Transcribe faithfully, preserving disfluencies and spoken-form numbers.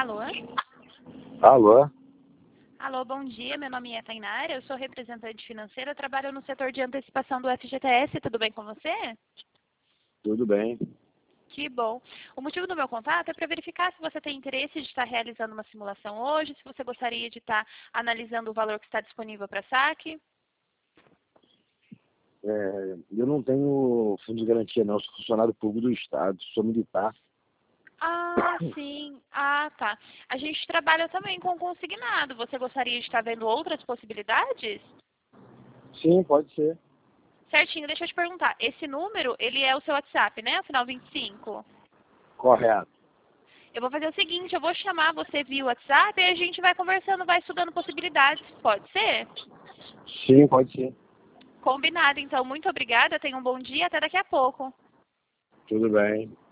Alô? Alô? Alô, bom dia. Meu nome é Tainara, eu sou representante financeira, eu trabalho no setor de antecipação do F G T S. Tudo bem com você? Tudo bem. Que bom. O motivo do meu contato é para verificar se você tem interesse de estar realizando uma simulação hoje, se você gostaria de estar analisando o valor que está disponível para saque. É, eu não tenho fundo de garantia não, sou funcionário público do Estado, sou militar. Ah, sim. Ah, tá. A gente trabalha também com consignado. Você gostaria de estar vendo outras possibilidades? Sim, pode ser. Certinho, deixa eu te perguntar. Esse número, ele é o seu WhatsApp, né? O final vinte e cinco. Correto. Eu vou fazer o seguinte, eu vou chamar você via WhatsApp e a gente vai conversando, vai estudando possibilidades. Pode ser? Sim, pode ser. Combinado, então. Muito obrigada. Tenha um bom dia. Até daqui a pouco. Tudo bem.